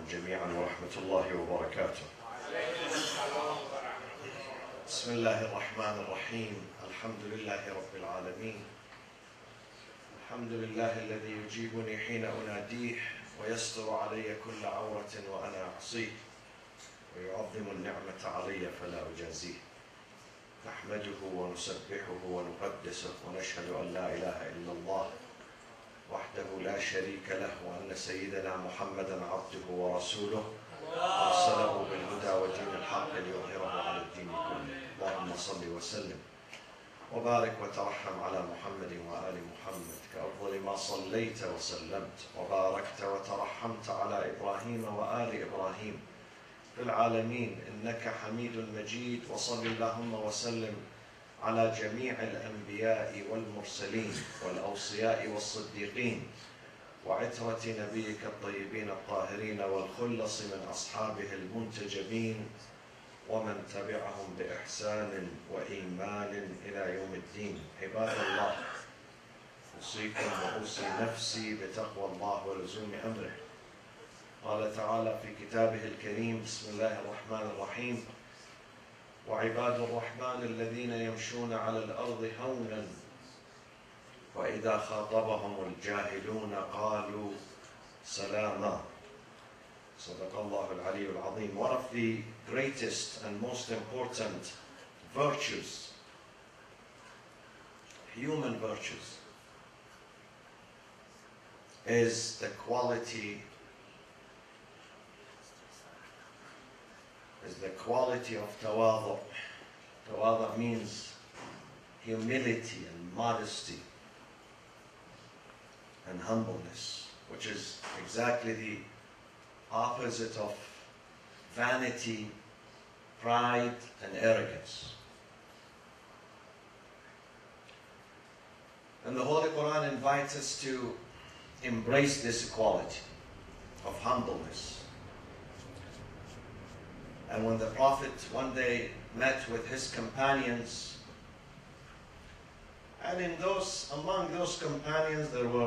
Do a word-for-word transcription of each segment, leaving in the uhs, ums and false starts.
جميعا ورحمة الله وبركاته. بسم الله الرحمن الرحيم. الحمد لله رب العالمين. الحمد لله الذي يجيبني حين أناديه ويستر علي كل عورة وأنا أعصيه ويعظم النعمة علي فلا أجازيه. نحمده ونسبحه ونقدسه ونشهد أن لا إله إلا الله وحده لا شريك له وأن سيدنا محمدا عبده ورسوله أرسله بالهدى ودين الحق ليظهره على الدين كله. اللهم صل وسلم وبارك وترحم على محمد وآل محمد كأفضل ما صليت وسلمت وباركت وترحمت على إبراهيم وآل إبراهيم في العالمين إنك حميد مجيد. وصل اللهم وسلم على جميع الأنبياء والمرسلين والأوصياء والصديقين وعترة نبيك الطيبين الطاهرين والخلص من أصحابه المنتجبين ومن تبعهم بإحسان وإيمان إلى يوم الدين. عباد الله، أوصيكم وأوصي نفسي بتقوى الله ولزوم أمره. قال تعالى في كتابه الكريم: بسم الله الرحمن الرحيم: وعباد الرحمن الذين يمشون على الأرض هونا وإذا خاطبهم الجاهلون قالوا سلاما. صدق الله العلي العظيم. One of the greatest and most important virtues, human virtues, is the quality is the quality of tawadu. Tawadu means humility and modesty and humbleness, which is exactly the opposite of vanity, pride, and arrogance. And the Holy Quran invites us to embrace this quality of humbleness. And when the Prophet one day met with his companions, and in those, among those companions there were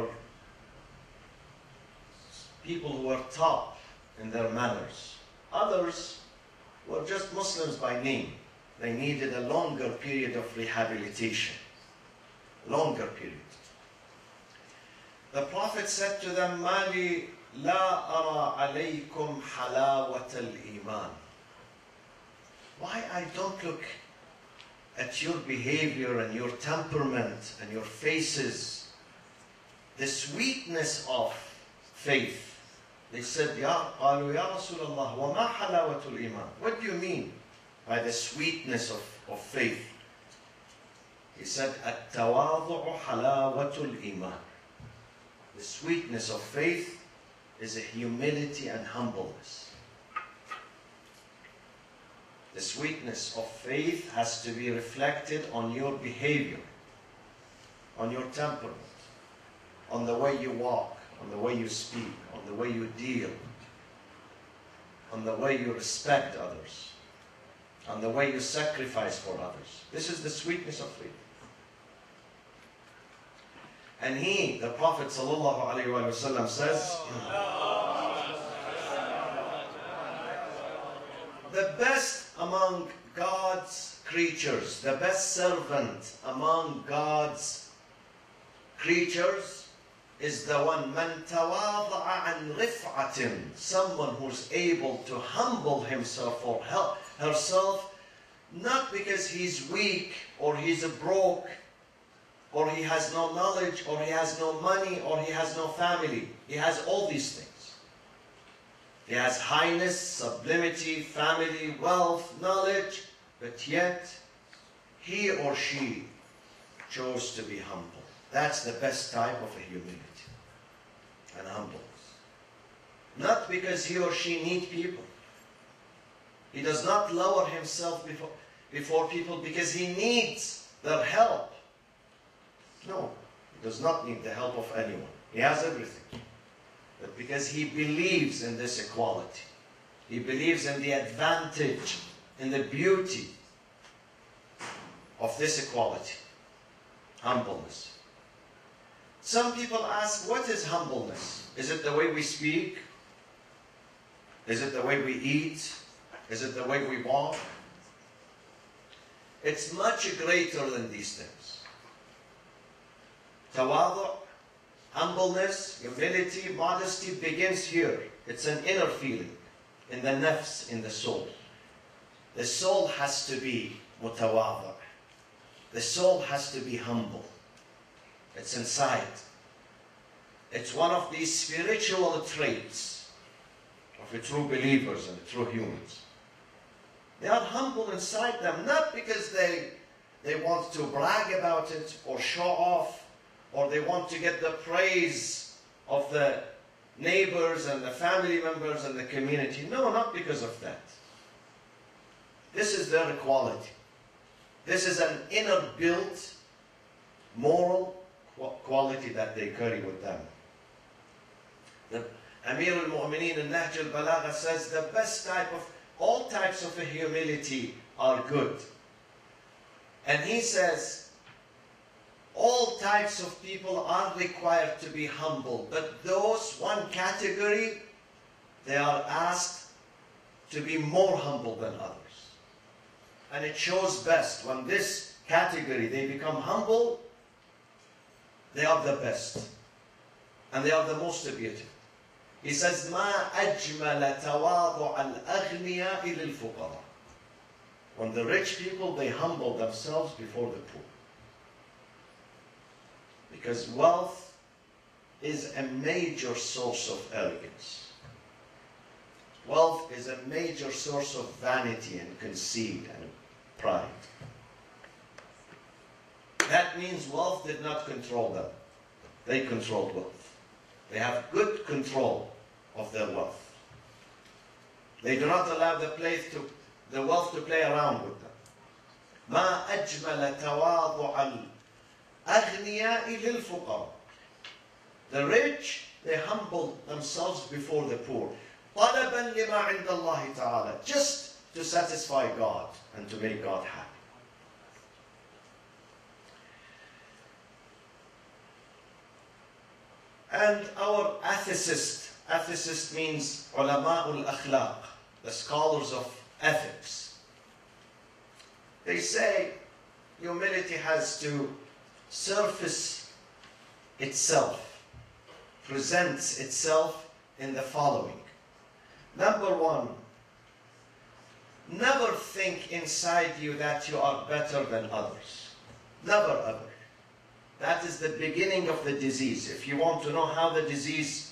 people who were top in their manners. Others were just Muslims by name. They needed a longer period of rehabilitation. Longer period. The Prophet said to them, "Mali la ara alaykum halawat al-iman." Why I don't look at your behavior and your temperament and your faces, the sweetness of faith. They said, Ya قالوا يا رسول الله وما حلاوة الإيمان. What do you mean by the sweetness of, of faith? He said, التواضع حلاوة الإيمان. The sweetness of faith is a humility and humbleness. The sweetness of faith has to be reflected on your behavior, on your temperament, on the way you walk, on the way you speak, on the way you deal, on the way you respect others, on the way you sacrifice for others. This is the sweetness of faith. And he, the Prophet ﷺ says, the best among God's creatures, the best servant among God's creatures is the one man tawadha'a an rif'atin, someone who's able to humble himself or help herself, not because he's weak or he's a broke or he has no knowledge or he has no money or he has no family. He has all these things. He has highness, sublimity, family, wealth, knowledge, but yet he or she chose to be humble. That's the best type of a humility and humbleness. Not because he or she needs people. He does not lower himself before, before people because he needs their help. No, he does not need the help of anyone. He has everything. But because he believes in this equality, he believes in the advantage, in the beauty of this equality, humbleness. Some people ask, what is humbleness? Is it the way we speak? Is it the way we eat? Is it the way we walk? It's much greater than these things. Tawadu, humbleness, humility, modesty begins here. It's an inner feeling, in the nafs, in the soul. The soul has to be mutawadu. The soul has to be humble. It's inside. It's one of these spiritual traits of the true believers and the true humans. They are humble inside them, not because they, they want to brag about it or show off, or they want to get the praise of the neighbors and the family members and the community. No, not because of that. This is their quality. This is an inner built moral quality that they carry with them. The Amir al-Mu'mineen in Nahj al-Balagha says the best type of, all types of humility are good. And he says, all types of people are required to be humble, but those one category, they are asked to be more humble than others. And it shows best when this category, they become humble, they are the best. And they are the most beautiful. He says, مَا أَجْمَلَ تَوَاضُعَ الْأَغْنِيَاءِ لِلْفُقَرَاءِ. When the rich people, they humble themselves before the poor. Because wealth is a major source of arrogance. Wealth is a major source of vanity and conceit and pride. That means wealth did not control them. They controlled wealth. They have good control of their wealth. They do not allow the, place to, the wealth to play around with them. مَا أَجْمَلَ تَوَاضُعَ الْأَغْنِيَاءِ لِلْفُقَرَاءِ. The rich, they humble themselves before the poor. طَلَبًا لِمَا عِنْدَ اللَّهِ تَعَالَى. Just to satisfy God and to make God happy. And our ethicist, ethicist means ulama'ul akhlaq, the scholars of ethics. They say humility has to surface itself, presents itself in the following. Number one, never think inside you that you are better than others. Never ever. That is the beginning of the disease. If you want to know how the disease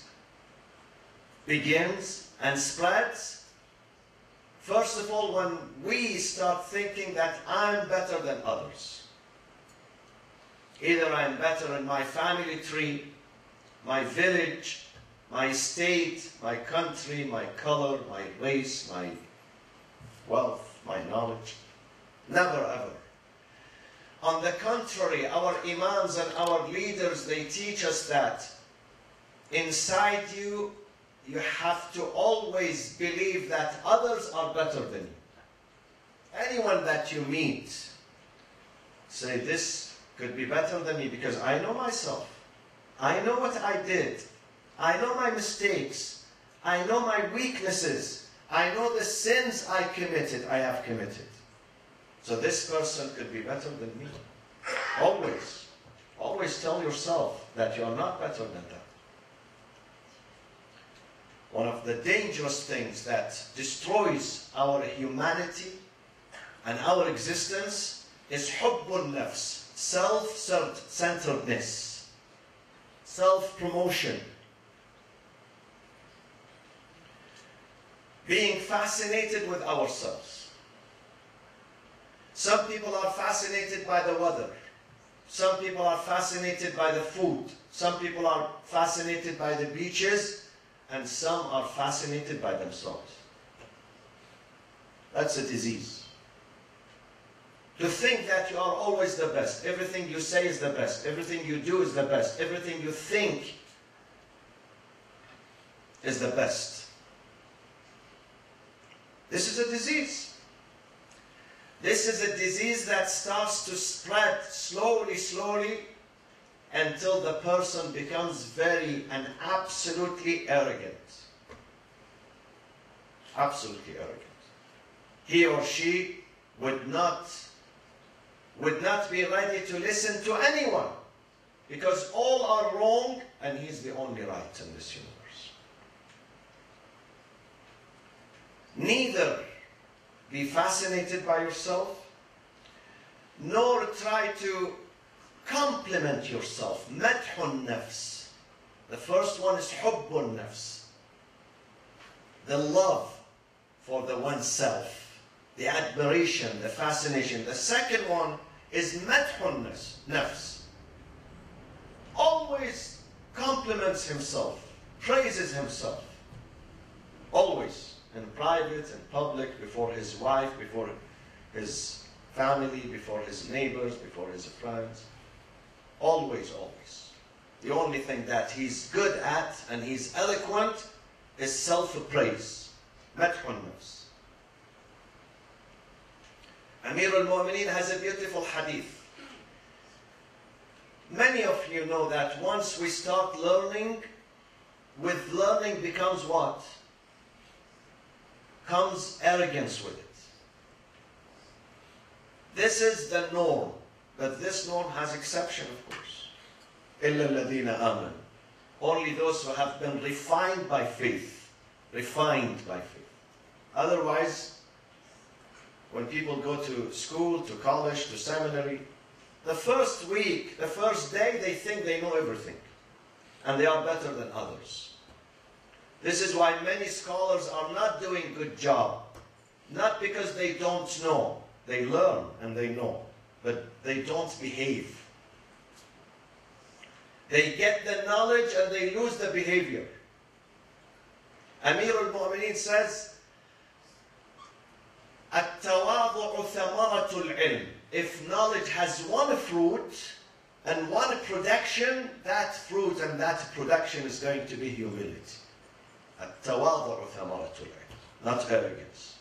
begins and spreads, first of all, when we start thinking that I'm better than others. Either I'm better in my family tree, my village, my state, my country, my color, my race, my wealth, my knowledge. Never ever. On the contrary, our imams and our leaders, they teach us that inside you, you have to always believe that others are better than you. Anyone that you meet, say this could be better than me because I know myself. I know what I did. I know my mistakes. I know my weaknesses. I know the sins I committed, I have committed. So this person could be better than me. Always. Always tell yourself that you're not better than them. One of the dangerous things that destroys our humanity and our existence is hubbun nafs, self-centeredness, self-promotion, being fascinated with ourselves. Some people are fascinated by the weather. Some people are fascinated by the food. Some people are fascinated by the beaches. And some are fascinated by themselves. That's a disease. To think that you are always the best. Everything you say is the best. Everything you do is the best. Everything you think is the best. This is a disease. This is a disease that starts to spread slowly, slowly, until the person becomes very and absolutely arrogant. absolutely arrogant. He or she would not, would not be ready to listen to anyone, because all are wrong and he's the only right in this universe. Neither be fascinated by yourself, nor try to compliment yourself. Madhun nafs. The first one is hubbun nafs, the love for the oneself, the admiration, the fascination. The second one is madhun nafs. Always compliments himself, praises himself. Always, in private, in public, before his wife, before his family, before his neighbors, before his friends. Always, always. The only thing that he's good at and he's eloquent is self-praise. Madhun nafs. Amir al-Mu'mineen has a beautiful hadith. Many of you know that once we start learning, with learning becomes what? Comes arrogance with it. This is the norm, but this norm has exception, of course. إِلَّا الَّذِينَ آمَنُوا. Only those who have been refined by faith. Refined by faith. Otherwise, when people go to school, to college, to seminary, the first week, the first day, they think they know everything. And they are better than others. This is why many scholars are not doing a good job. Not because they don't know. They learn and they know. But they don't behave. They get the knowledge and they lose the behavior. Amir al-Mu'mineen says, التواضع ثمرة العلم. If knowledge has one fruit and one production, that fruit and that production is going to be humility. التواضع ثمرة العلم, not arrogance.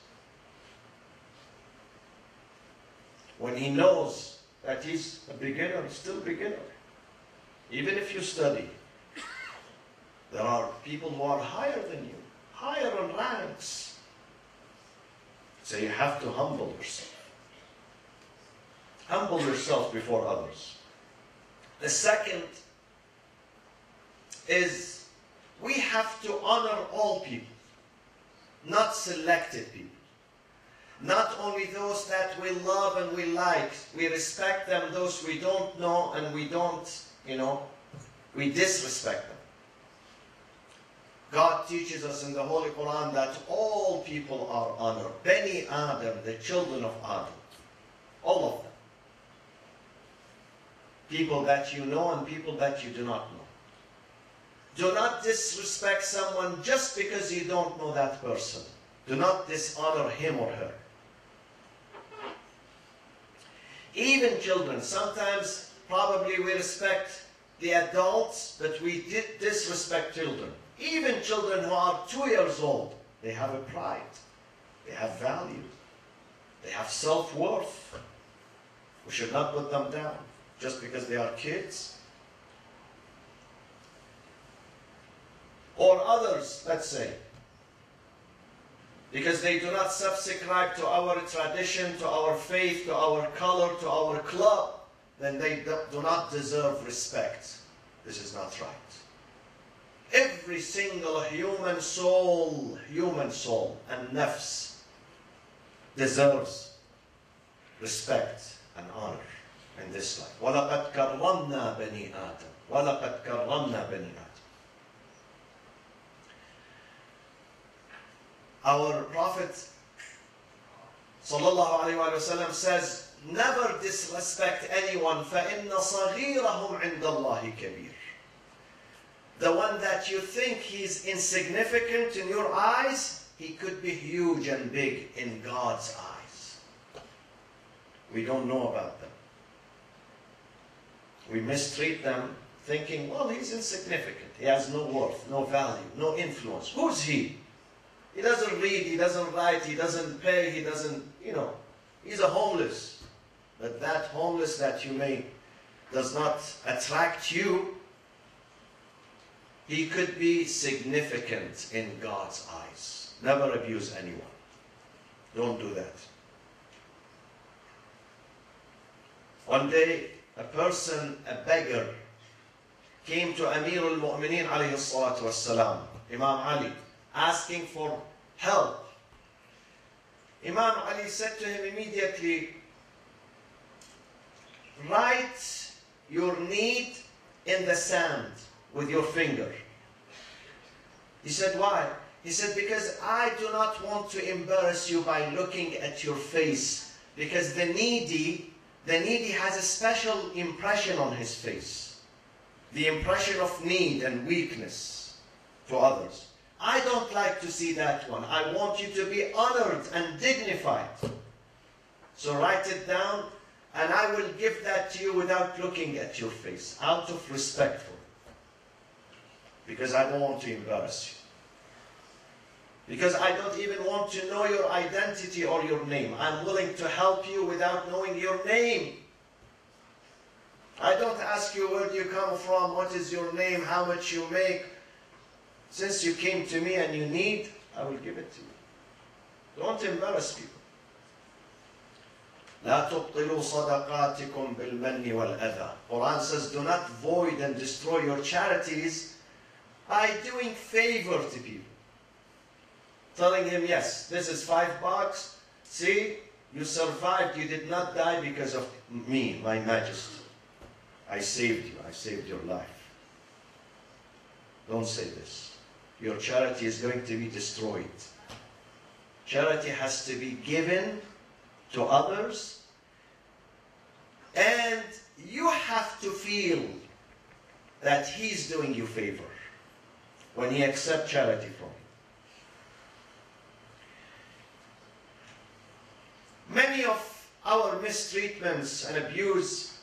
When he knows that he's a beginner, he's still a beginner. Even if you study, there are people who are higher than you, higher in ranks. So you have to humble yourself. Humble yourself before others. The second is we have to honor all people, not selected people. Not only those that we love and we like, we respect them, those we don't know and we don't, you know, we disrespect them. God teaches us in the Holy Quran that all people are honored. Bani Adam, the children of Adam. All of them. People that you know and people that you do not know. Do not disrespect someone just because you don't know that person. Do not dishonor him or her. Even children, sometimes probably we respect the adults, but we disrespect children. Even children who are two years old, they have a pride. They have value. They have self-worth. We should not put them down just because they are kids. Or others, let's say, because they do not subscribe to our tradition, to our faith, to our color, to our club, then they do not deserve respect. This is not right. Every single human soul, human soul and nafs deserves respect and honor in this life. وَلَقَدْ كَرَّمْنَا بَنِي آدَمَ وَلَقَدْ كَرَّمْنَا بَنِي آدَمَ. Our Prophet sallallahu alaihi wasallam says, never disrespect anyone, فَإِنَّ صَغِيرَهُمْ عِنْدَ اللَّهِ كَبِيرٌ. The one that you think he's insignificant in your eyes, he could be huge and big in God's eyes. We don't know about them. We mistreat them thinking, well, he's insignificant. He has no worth, no value, no influence. Who's he? He doesn't read, he doesn't write, he doesn't pay, he doesn't, you know, he's a homeless. But that homeless that you may, does not attract you, he could be significant in God's eyes. Never abuse anyone. Don't do that. One day, a person, a beggar, came to Amir al-Mu'mineen alayhi salatu wassalam, Imam Ali, asking for help. Imam Ali said to him immediately, write your need in the sand with your finger. He said, why? He said, because I do not want to embarrass you by looking at your face, because the needy, the needy has a special impression on his face, the impression of need and weakness to others. I don't like to see that one. I want you to be honored and dignified. So write it down, and I will give that to you without looking at your face, out of respect for you. Because I don't want to embarrass you. Because I don't even want to know your identity or your name. I'm willing to help you without knowing your name. I don't ask you where do you come from, what is your name, how much you make. Since you came to me and you need, I will give it to you. Don't embarrass people. لا تبطلوا صدقاتكم بالمن والأذى. Quran says, do not void and destroy your charities by doing favor to people. Telling him, yes, this is five bucks. See, you survived. You did not die because of me, my majesty. I saved you. I saved your life. Don't say this. Your charity is going to be destroyed. Charity has to be given to others, and you have to feel that he's doing you favor when he accepts charity from you. Many of our mistreatments and abuse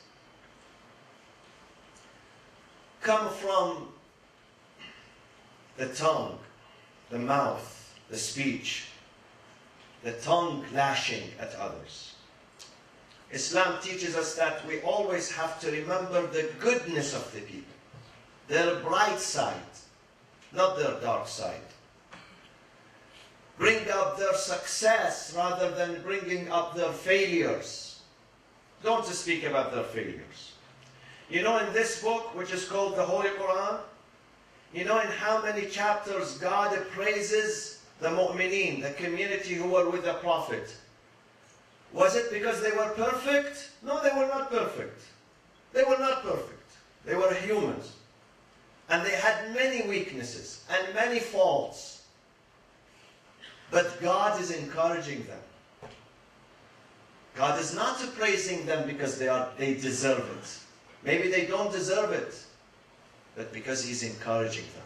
come from the tongue, the mouth, the speech, the tongue lashing at others. Islam teaches us that we always have to remember the goodness of the people, their bright side, not their dark side. Bring up their success rather than bringing up their failures. Don't speak about their failures. You know, in this book, which is called the Holy Quran, you know in how many chapters God praises the mu'mineen, the community who were with the Prophet. Was it because they were perfect? No, they were not perfect. They were not perfect. They were humans. And they had many weaknesses and many faults. But God is encouraging them. God is not praising them because they are they deserve it. Maybe they don't deserve it, but because He's encouraging them.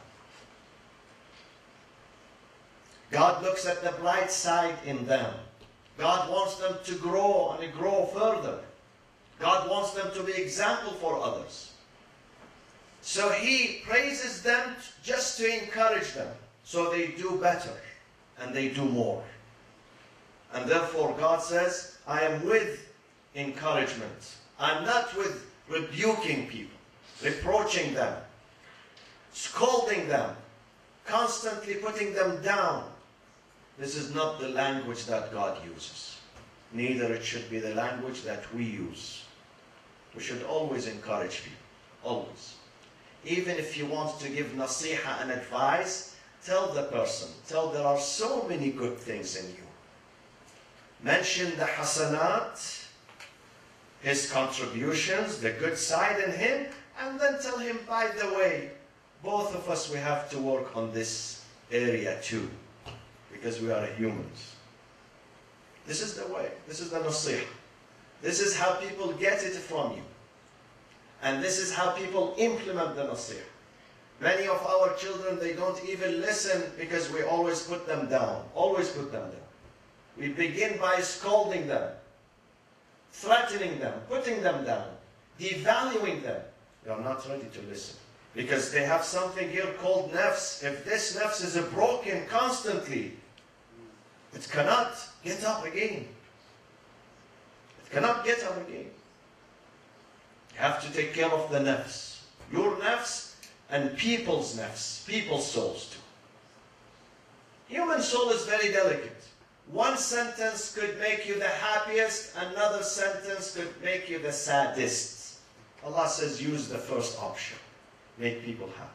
God looks at the bright side in them. God wants them to grow and grow further. God wants them to be example for others. So He praises them just to encourage them, so they do better. And they do more. And therefore God says, I am with encouragement. I'm not with rebuking people, reproaching them, scolding them, constantly putting them down. This is not the language that God uses. Neither it should be the language that we use. We should always encourage people, always. Even if you want to give nasiha and advice, tell the person, tell there are so many good things in you. Mention the hasanat, his contributions, the good side in him, and then tell him, by the way, both of us, we have to work on this area too, because we are humans. This is the way, this is the nasiha. This is how people get it from you. And this is how people implement the nasiha. Many of our children, they don't even listen because we always put them down. Always put them down. We begin by scolding them, threatening them, putting them down, devaluing them. They are not ready to listen. Because they have something here called nafs. If this nafs is broken constantly, it cannot get up again. It cannot get up again. You have to take care of the nafs. Your nafs, and people's nafs, people's souls too. Human soul is very delicate. One sentence could make you the happiest, another sentence could make you the saddest. Allah says use the first option. Make people happy.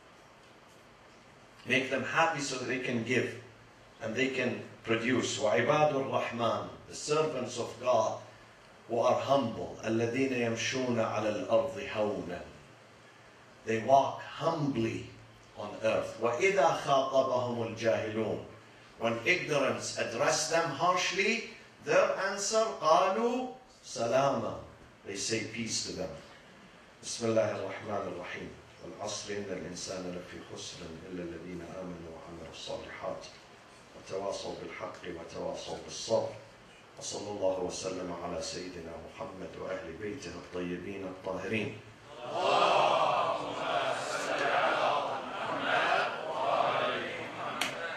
Make them happy so that they can give and they can produce. وَعِبَادُ الرَّحْمَنِ, the servants of God who are humble. الَّذِينَ يَمْشُونَ عَلَى الْأَرْضِ هَوْنًا, they walk humbly on earth. وَإِذَا خَاطَبَهُمُ الْجَاهِلُونَ, when ignorance address them harshly, their answer قَالُوا سَلَامًا, they say peace to them. بسم الله الرحمن الرحيم. والعصر إن الإنسان لفي خسر إلا الذين آمنوا وعملوا الصالحات وتواصوا بالحق وتواصوا بالصبر وصلى الله وسلم على سيدنا محمد وأهل بيته الطيبين الطاهرين. اللهم صل على محمد وآل محمد.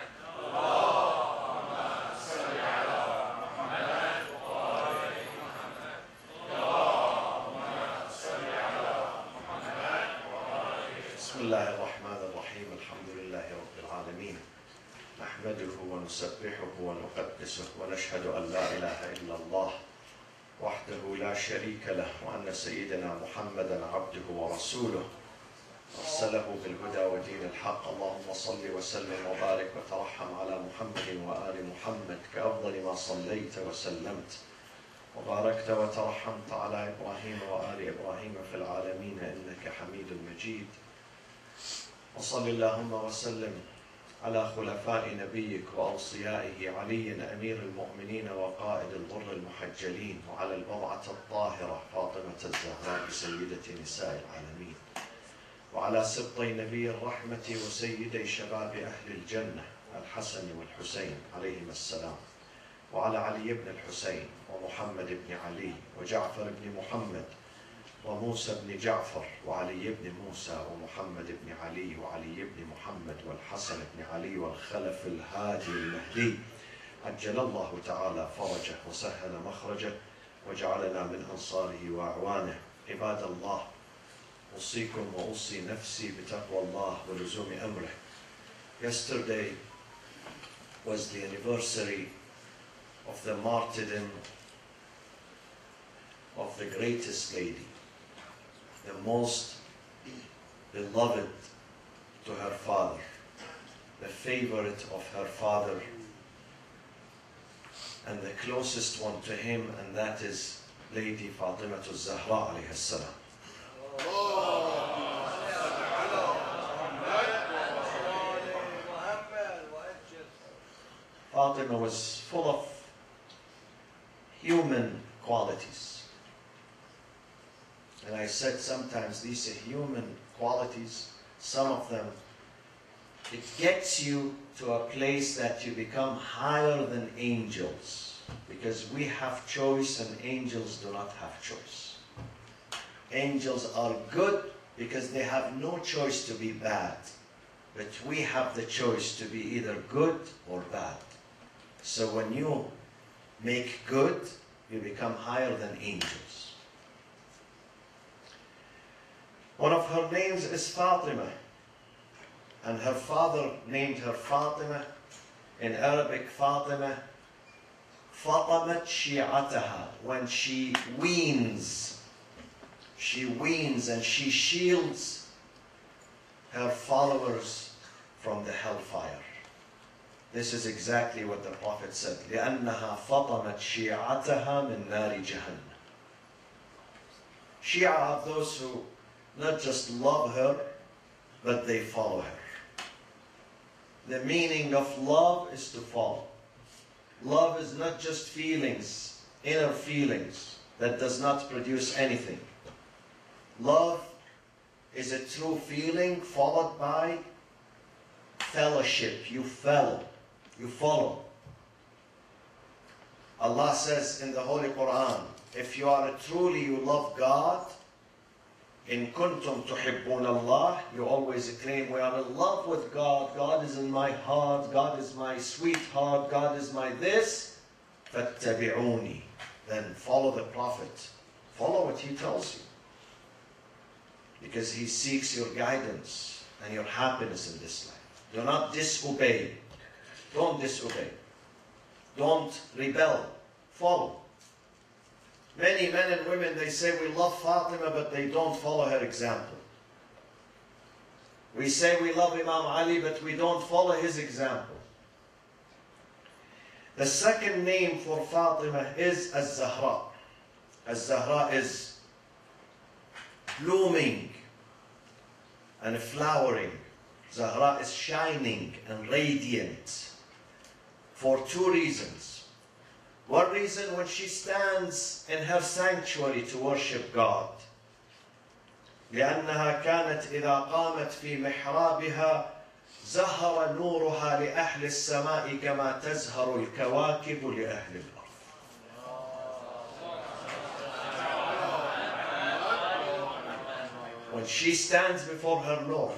اللهم صل على محمد وآل محمد. اللهم صل على محمد وآل. بسم الله الرحمن الرحيم. الحمد لله رب العالمين. نحمده ونسبحه ونقدسه ونشهد أن لا إله إلا الله وحده لا شريك له وأن سيدنا محمدا عبده ورسوله أرسله بالهدى ودين الحق. اللهم صل وسلم وبارك وترحم على محمد وآل محمد كأفضل ما صليت وسلمت وباركت وترحمت على إبراهيم وآل إبراهيم في العالمين إنك حميد مجيد. وصل اللهم وسلم على خلفاء نبيك وأوصيائه علي أمير المؤمنين وقائد الغر المحجلين وعلى البضعة الطاهرة فاطمة الزهراء سيدة نساء العالمين وعلى سبطي نبي الرحمة وسيدي شباب أهل الجنة الحسن والحسين عليهما السلام وعلى علي بن الحسين ومحمد بن علي وجعفر بن محمد وموسى بن جعفر وعلي بن موسى ومحمد بن علي وعلي بن محمد والحسن بن علي والخلف الهادي المهدي عجل الله تعالى فرجه وسهل مخرجه وجعلنا من أنصاره وأعوانه. عباد الله، أوصيكم وأوصي نفسي بتقوى الله ولزوم أمره. Yesterday was the anniversary of the martyrdom of the greatest lady, the most beloved to her father, the favorite of her father, and the closest one to him, and that is Lady Fatima al-Zahra alayhi salam. Fatima was full of human qualities. And I said sometimes these are human qualities. Some of them, it gets you to a place that you become higher than angels. Because we have choice and angels do not have choice. Angels are good because they have no choice to be bad. But we have the choice to be either good or bad. So when you make good, you become higher than angels. One of her names is Fatima, and her father named her Fatima. In Arabic, Fatima, Fatamat Shi'ataha, when she weans, she weans and she shields her followers from the hellfire. This is exactly what the Prophet said. لأنها فطمت شيعتها من نار جهنم. Shia are those who not just love her, but they follow her. The meaning of love is to follow. Love is not just feelings, inner feelings, that does not produce anything. Love is a true feeling followed by fellowship. You follow. You follow. Allah says in the Holy Quran, if you are truly, you love God, in kuntum tuhibbun Allah, you always claim we are in love with God. God is in my heart. God is my sweetheart. God is my this. فَاتَّبِعُونِي. Then follow the Prophet. Follow what he tells you. Because he seeks your guidance and your happiness in this life. Do not disobey. Don't disobey. Don't rebel. Follow. Many men and women, they say we love Fatima, but they don't follow her example. We say we love Imam Ali, but we don't follow his example. The second name for Fatima is Az-Zahra. Az-Zahra is blooming and flowering. Zahra is shining and radiant for two reasons. One reason, when she stands in her sanctuary to worship God, لأنها كانت إذا قامت في محرابها زهر نورها لأهل السماء كما تزهر الكواكب لأهل الأرض. When she stands before her Lord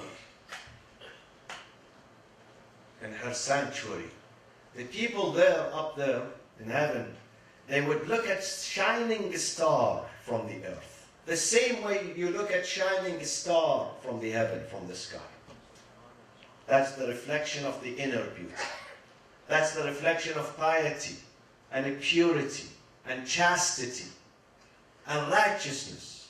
in her sanctuary, the people there up there in heaven, they would look at shining star from the earth. The same way you look at shining star from the heaven, from the sky. That's the reflection of the inner beauty. That's the reflection of piety and purity and chastity and righteousness.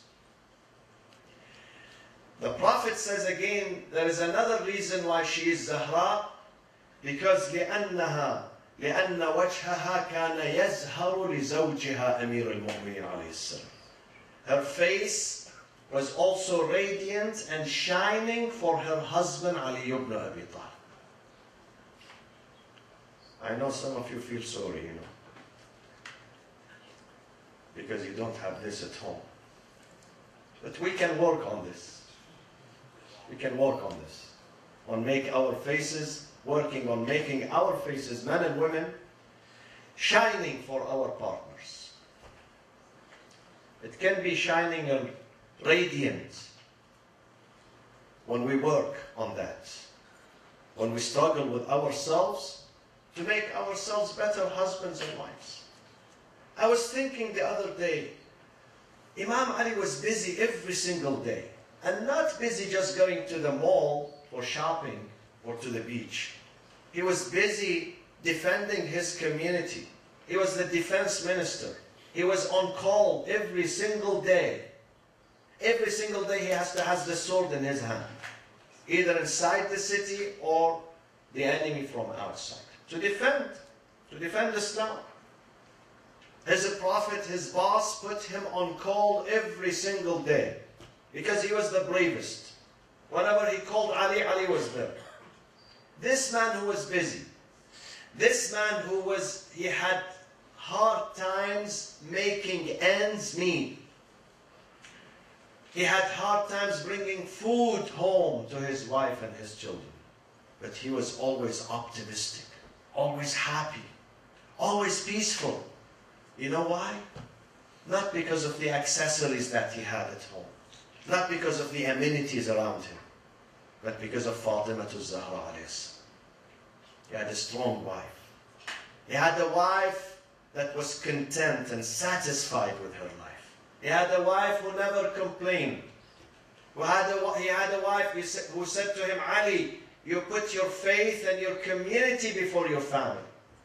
The Prophet says again, there is another reason why she is Zahra, because لأنها لأن وجهها كان يزهر لزوجها أمير المؤمنين عليه السلام. Her face was also radiant and shining for her husband Ali ibn Abi Talib. I know some of you feel sorry, you know, because you don't have this at home. But we can work on this. We can work on this. On make our faces, working on making our faces, men and women, shining for our partners. It can be shining and radiant when we work on that. When we struggle with ourselves to make ourselves better husbands and wives. I was thinking the other day, Imam Ali was busy every single day. And not busy just going to the mall for shopping or to the beach. He was busy defending his community. He was the defense minister. He was on call every single day. Every single day he has to have the sword in his hand. Either inside the city or the enemy from outside. To defend. To defend Islam. His prophet, his boss, put him on call every single day. Because he was the bravest. Whenever he called Ali, Ali was there. This man who was busy. This man who was, he had hard times making ends meet. He had hard times bringing food home to his wife and his children. But he was always optimistic, always happy, always peaceful. You know why? Not because of the accessories that he had at home. Not because of the amenities around him. But because of Fatima Zahra alayhi salam. He had a strong wife. He had a wife that was content and satisfied with her life. He had a wife who never complained. Who had a, he had a wife who said to him, Ali, you put your faith and your community before your family.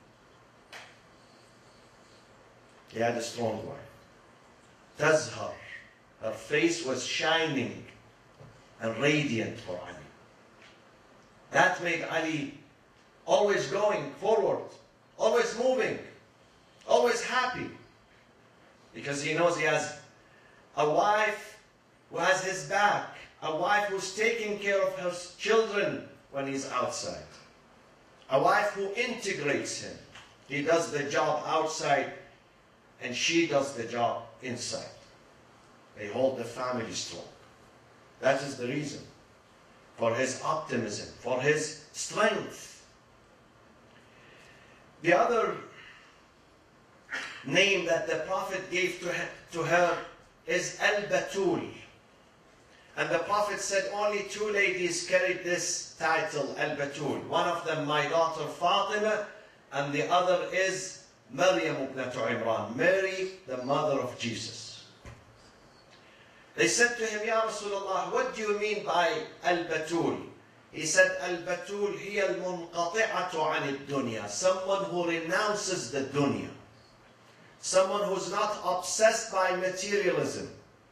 He had a strong wife. Tazhar. Her face was shining and radiant for Ali. That made Ali always going forward, always moving, always happy. Because he knows he has a wife who has his back, a wife who's taking care of her children when he's outside, a wife who integrates him. He does the job outside and she does the job inside. They hold the family strong. That is the reason for his optimism, for his strength. The other name that the Prophet gave to her, to her is Al-Batul. And the Prophet said only two ladies carried this title, Al-Batul. One of them, my daughter Fatima, and the other is Maryam ibnatu Imran, Mary, the mother of Jesus. They said to him, Ya Rasulullah, what do you mean by Al-Batul? He said, Al-Batul hiya al-munqati'atu 'an ad-dunya. Someone who renounces the dunya. Someone who's not obsessed by materialism.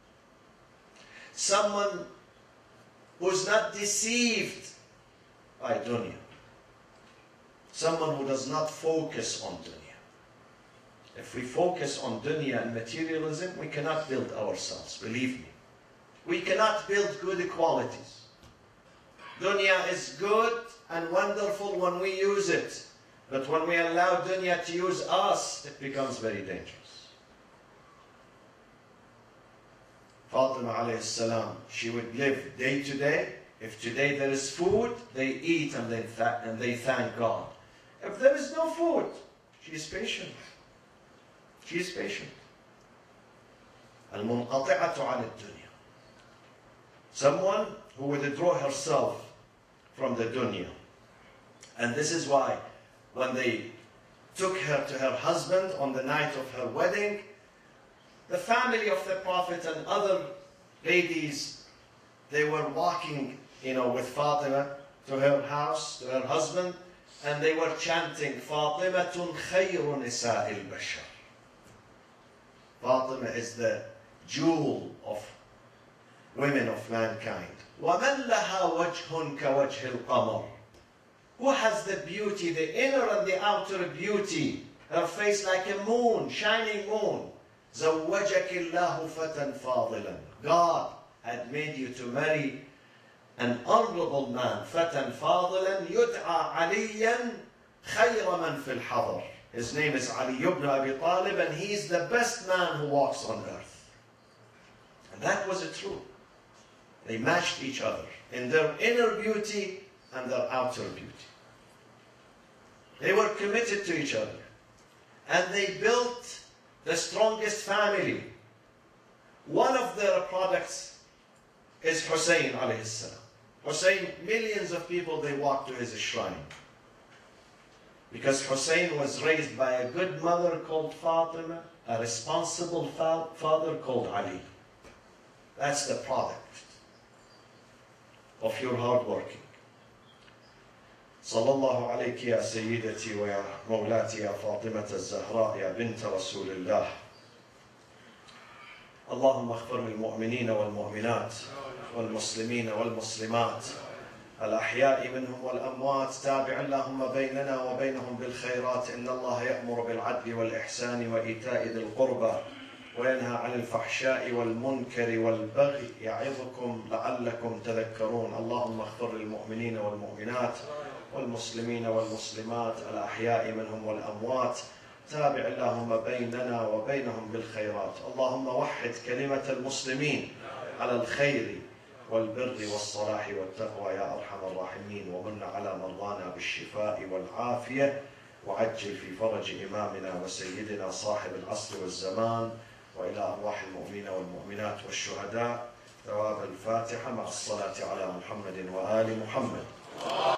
Someone who's not deceived by dunya. Someone who does not focus on dunya. If we focus on dunya and materialism, we cannot build ourselves, believe me. We cannot build good qualities. Dunya is good and wonderful when we use it. But when we allow dunya to use us, it becomes very dangerous. Fatima alayhi salam, she would live day to day. If today there is food, they eat and they, th and they thank God. If there is no food, she is patient. She is patient. Al-munqati'atu 'an ad-dunya. Someone who would withdraw herself from the dunya. And this is why when they took her to her husband on the night of her wedding, the family of the Prophet and other ladies, they were walking, you know, with Fatima to her house, to her husband, and they were chanting, Fatimatun khayru nisa'il bashar. Fatima is the jewel of women of mankind. وَمَنْ لَهَا وَجْهٌ كَوَجْهِ الْقَمَرِ. Who has the beauty, the inner and the outer beauty, her face like a moon, shining moon. زَوَّجَكِ اللَّهُ فَتًى فَاضِلًا. God had made you to marry an honorable man, فَتًى فَاضِلًا يُدْعَى عَلِيًّا خَيْرَ مَنْ فِي الْحَضَرِ. His name is Ali ibn Abi Talib, and he is the best man who walks on earth. And that was it true. They matched each other in their inner beauty and their outer beauty. They were committed to each other. And they built the strongest family. One of their products is Hussein alayhi salam. Hussein, millions of people, they walk to his shrine. Because Hussein was raised by a good mother called Fatima, a responsible fa father called Ali. That's the product of your hard working. صلى الله عليك يا سيدتي ويا مولاتي يا فاطمة الزهراء يا بنت رسول الله. اللهم اغفر للمؤمنين والمؤمنات والمسلمين والمسلمات الأحياء منهم والأموات. تابع اللهم بيننا وبينهم بالخيرات. إن الله يأمر بالعدل والإحسان وإيتاء ذي القربى وينهى عن الفحشاء والمنكر والبغي يعظكم لعلكم تذكرون. اللهم اغفر للمؤمنين والمؤمنات والمسلمين والمسلمات الأحياء منهم والأموات. تابع اللهم بيننا وبينهم بالخيرات. اللهم وحد كلمة المسلمين على الخير والبر والصلاح والتقوى يا أرحم الراحمين. ومن على مرضانا بالشفاء والعافية وعجل في فرج إمامنا وسيدنا صاحب العصر والزمان. وإلى أرواح المؤمنين والمؤمنات والشهداء ثواب الفاتحة مع الصلاة على محمد وآل محمد.